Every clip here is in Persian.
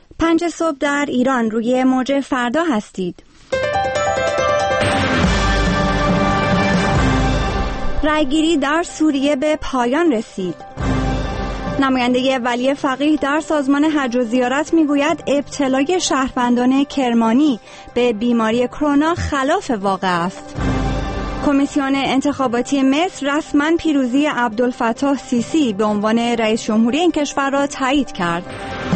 5 صبح در ایران، روی موج فردا هستید. رأیگیری در سوریه به پایان رسید. نماینده ولی فقیه در سازمان حج و زیارت میگوید ابتلای شهروندان کرمانی به بیماری کرونا خلاف واقع است. کمیسیون انتخاباتی مصر رسما پیروزی عبدالفتاح سیسی به عنوان رئیس جمهوری این کشور را تایید کرد.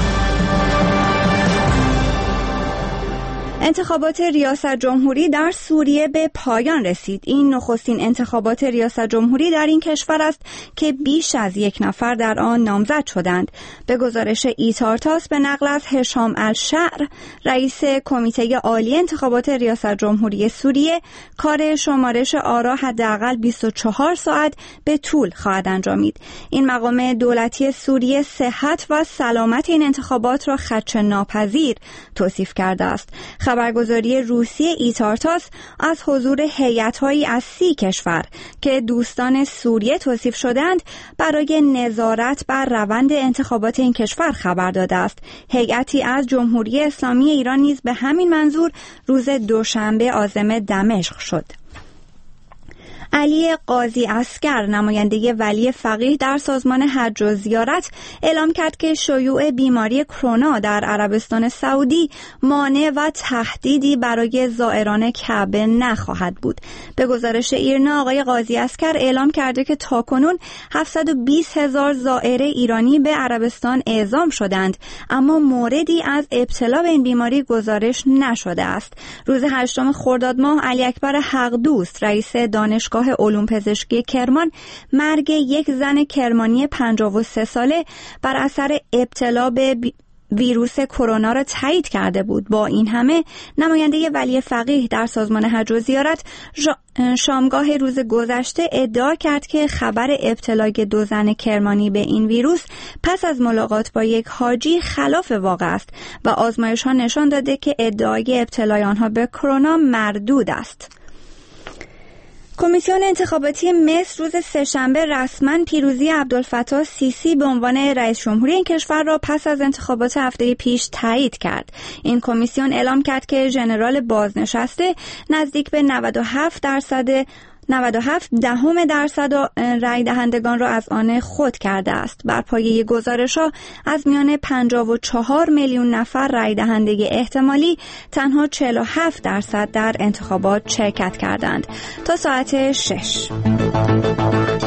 انتخابات ریاست جمهوری در سوریه به پایان رسید. این نخستین انتخابات ریاست جمهوری در این کشور است که بیش از 1 نفر در آن نامزد شدند. به گزارش ایتارتاس به نقل از هشام الشعر، رئیس کمیته عالی انتخابات ریاست جمهوری سوریه، کار شمارش آرا حداقل 24 ساعت به طول خواهد انجامید. این مقام دولتی سوریه صحت و سلامت این انتخابات را خدشه ناپذیر توصیف کرده است. خبرگزاری روسی ایتارتاس از حضور هیئت‌هایی از 30 کشور که دوستان سوریه توصیف شدند برای نظارت بر روند انتخابات این کشور خبر داده است. هیئتی از جمهوری اسلامی ایران نیز به همین منظور روز دوشنبه عازم دمشق شد. علی قاضی عسکر، نماینده ولی فقیه در سازمان حج و زیارت، اعلام کرد که شیوع بیماری کرونا در عربستان سعودی مانع و تهدیدی برای زائران کعبه نخواهد بود. به گزارش ایرنا، آقای قاضی عسکر اعلام کرده که تاکنون 720,000 زائر ایرانی به عربستان اعزام شدند، اما موردی از ابتلا به این بیماری گزارش نشده است. روز 8 خرداد ماه، علی اکبر حقدوست، رئیس دانشگاه علوم پزشکی کرمان، مرگ یک زن کرمانی 53 ساله بر اثر ابتلا به ویروس کرونا را تایید کرده بود. با این همه، نماینده ولی فقیه در سازمان حج و زیارت شامگاه روز گذشته ادعا کرد که خبر ابتلای 2 زن کرمانی به این ویروس پس از ملاقات با یک حاجی خلاف واقع است و آزمایش‌ها نشان داده که ادعای ابتلای آنها به کرونا مردود است. کمیسیون انتخاباتی مصر روز سه‌شنبه رسما پیروزی عبدالفتاح سیسی به عنوان رئیس جمهوری این کشور را پس از انتخابات هفته پیش تایید کرد. این کمیسیون اعلام کرد که ژنرال بازنشسته نزدیک به 97.7% رای دهندگان را از آن خود کرده است. بر پایه گزارش‌ها از میان 54 میلیون نفر رای دهنده احتمالی تنها 47% در انتخابات شرکت کردند. تا ساعت 6.